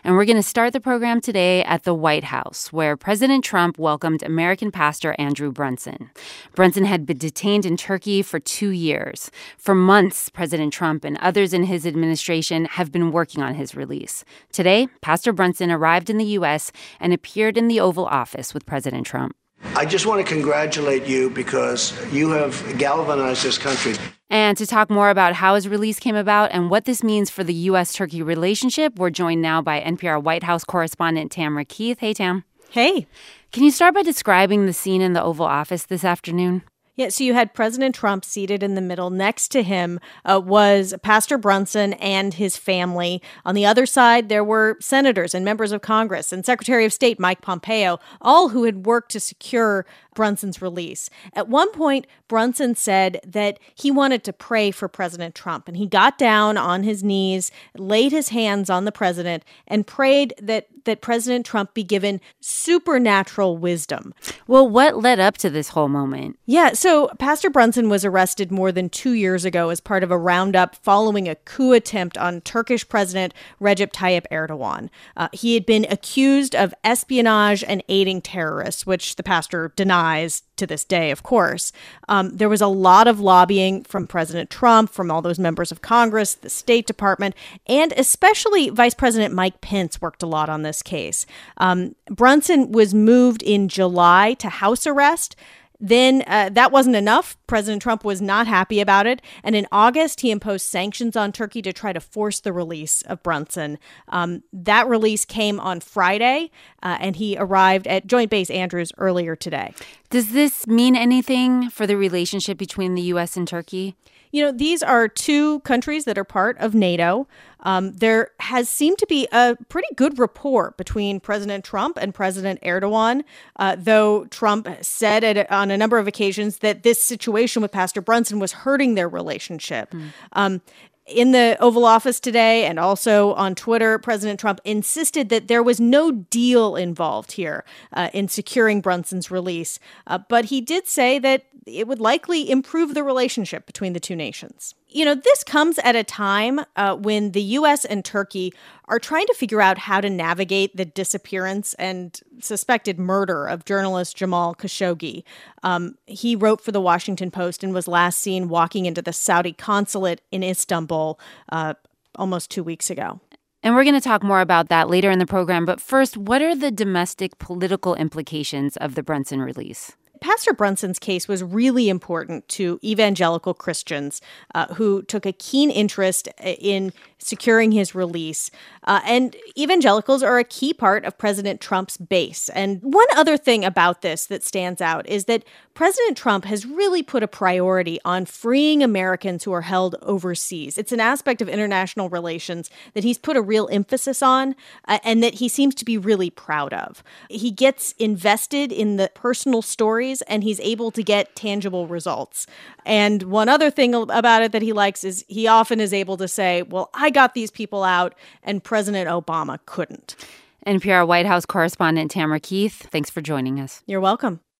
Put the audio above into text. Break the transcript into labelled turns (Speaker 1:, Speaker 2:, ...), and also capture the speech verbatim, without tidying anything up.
Speaker 1: And we're going to start the program today at the White House, where President Trump welcomed American pastor Andrew Brunson. Brunson had been detained in Turkey for two years. For months, President Trump and others in his administration have been working on his release. Today, Pastor Brunson arrived in the U S and appeared in the Oval Office with President Trump.
Speaker 2: I just want to congratulate you because you have galvanized this country.
Speaker 1: And to talk more about how his release came about and what this means for the U S Turkey relationship, we're joined now by N P R White House correspondent Tamara Keith. Hey, Tam.
Speaker 3: Hey.
Speaker 1: Can you start by describing the scene in the Oval Office this afternoon?
Speaker 3: Yeah, so you had President Trump seated in the middle. Next to him uh, was Pastor Brunson and his family. On the other side, there were senators and members of Congress and Secretary of State Mike Pompeo, all who had worked to secure Brunson's release. At one point, Brunson said that he wanted to pray for President Trump, and he got down on his knees, laid his hands on the president, and prayed that, that President Trump be given supernatural wisdom.
Speaker 1: Well, what led up to this whole moment?
Speaker 3: Yeah, so Pastor Brunson was arrested more than two years ago as part of a roundup following a coup attempt on Turkish President Recep Tayyip Erdogan. Uh, he had been accused of espionage and aiding terrorists, which the pastor denied to this day, of course. Um, there was a lot of lobbying from President Trump, from all those members of Congress, the State Department, and especially Vice President Mike Pence worked a lot on this case. Um, Brunson was moved in July to house arrest. Then uh, that wasn't enough. President Trump was not happy about it. And in August, he imposed sanctions on Turkey to try to force the release of Brunson. Um, that release came on Friday, uh, and he arrived at Joint Base Andrews earlier today.
Speaker 1: Does this mean anything for the relationship between the U S and Turkey?
Speaker 3: You know, these are two countries that are part of NATO. Um, there has seemed to be a pretty good rapport between President Trump and President Erdogan, uh, though Trump said at, on a number of occasions that this situation with Pastor Brunson was hurting their relationship. Mm. Um, In the Oval Office today and also on Twitter, President Trump insisted that there was no deal involved here uh, in securing Brunson's release. Uh, but he did say that it would likely improve the relationship between the two nations. You know, this comes at a time uh, when the U S and Turkey are trying to figure out how to navigate the disappearance and suspected murder of journalist Jamal Khashoggi. Um, he wrote for the Washington Post and was last seen walking into the Saudi consulate in Istanbul uh, almost two weeks ago.
Speaker 1: And we're going to talk more about that later in the program. But first, what are the domestic political implications of the Brunson release?
Speaker 3: Pastor Brunson's case was really important to evangelical Christians uh, who took a keen interest in securing his release. Uh, and evangelicals are a key part of President Trump's base. And one other thing about this that stands out is that President Trump has really put a priority on freeing Americans who are held overseas. It's an aspect of international relations that he's put a real emphasis on uh, and that he seems to be really proud of. He gets invested in the personal stories and he's able to get tangible results. And one other thing about it that he likes is he often is able to say, well, I got these people out and President Obama couldn't.
Speaker 1: N P R White House correspondent Tamara Keith, thanks for joining us.
Speaker 3: You're welcome.